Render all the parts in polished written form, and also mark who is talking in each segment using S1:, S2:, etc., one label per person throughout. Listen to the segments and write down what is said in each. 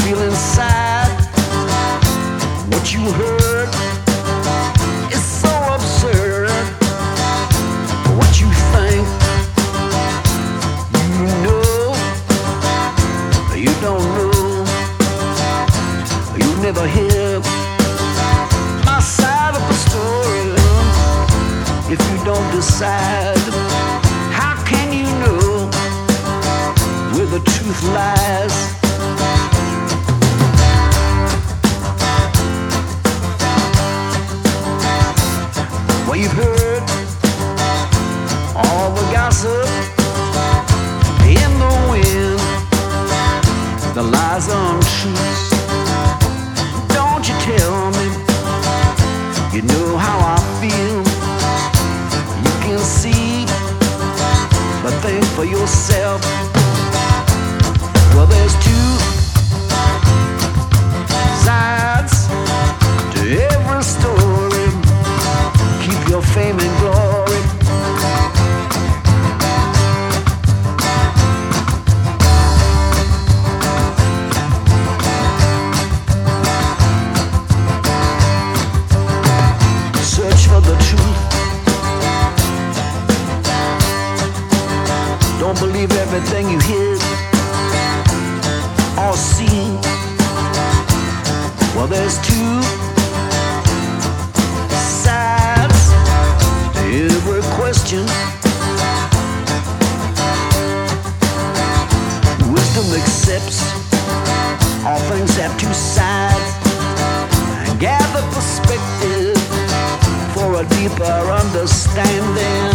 S1: feel inside. What you heard is so absurd. What you think, you know, you don't know. You never hear my side of the story. If you don't decide, how can you know where the truth lies? Well, you've heard all the gossip in the wind, the lies, untruths. Don't you tell me, you know how I feel. You can see, but think for yourself. Well, there's two sides to every story. Keep your fame and glory. Search for the truth. Don't believe everything you hear or see. Well, there's two sides to every question. Wisdom accepts all things have two sides. Gather perspective for a deeper understanding.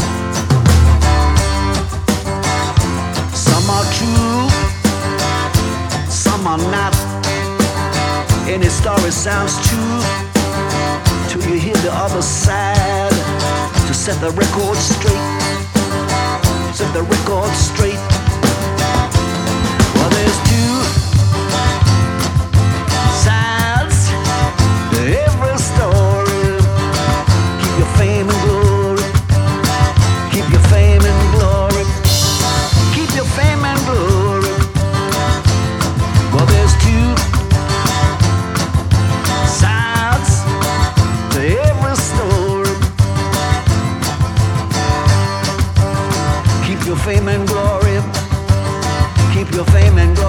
S1: Some are true, some are not. Any story sounds true till you hear the other side. To set the record straight, set the record straight. Well, there's two sides to every story. Keep your fame and glory. Keep your fame and glory. Keep your fame and glory. Well, there's two sides to every story. Keep your fame and glory. Keep your fame and glory.